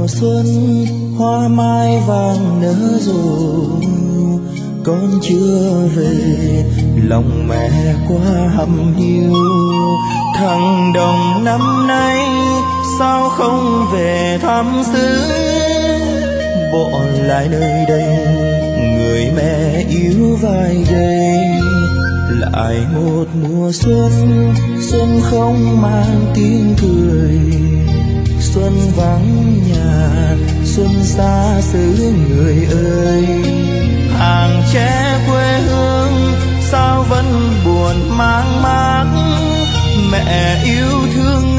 xuân hoa mai vàng nở rộ, con chưa về lòng mẹ quá hầm hiu. Thằng Đồng năm nay sao không về thăm xứ, bỏ lại nơi đây người mẹ yếu vai gầy. Lại một mùa xuân, xuân không mang tiếng cười, xuân vắng nhà, xuân xa xứ người ơi. Hàng tre quê hương sao vẫn buồn mang mát, mẹ yêu thương